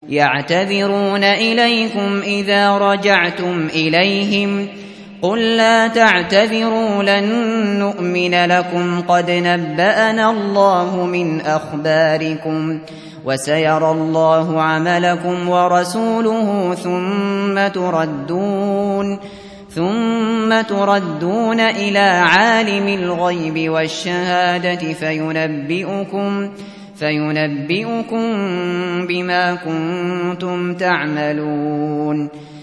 يعتذرون إليكم إذا رجعتم إليهم قل لا تعتذروا لن نؤمن لكم قد نبأنا الله من أخباركم وسيرى الله عملكم ورسوله ثم تردون إلى عالم الغيب والشهادة فينبئكم بما كنتم تعملون